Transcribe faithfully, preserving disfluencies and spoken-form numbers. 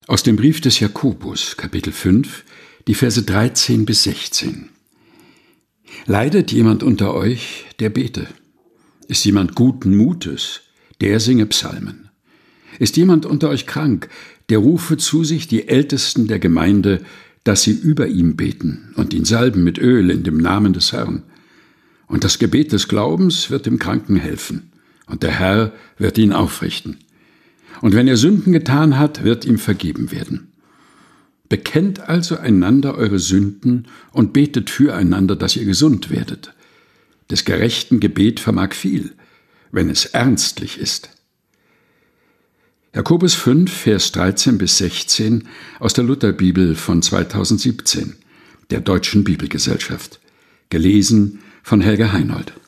Aus dem Brief des Jakobus, Kapitel fünf, die Verse dreizehn bis sechzehn. Leidet jemand unter euch, der bete? Ist jemand guten Mutes, der singe Psalmen? Ist jemand unter euch krank, der rufe zu sich die Ältesten der Gemeinde, dass sie über ihm beten und ihn salben mit Öl in dem Namen des Herrn. Und das Gebet des Glaubens wird dem Kranken helfen, und der Herr wird ihn aufrichten. Und wenn er Sünden getan hat, wird ihm vergeben werden. Bekennt also einander eure Sünden und betet füreinander, dass ihr gesund werdet. Des gerechten Gebet vermag viel, wenn es ernstlich ist. Jakobus fünf, Vers dreizehn bis sechzehn aus der Lutherbibel von zweitausendsiebzehn, der Deutschen Bibelgesellschaft. Gelesen von Helga Heinold.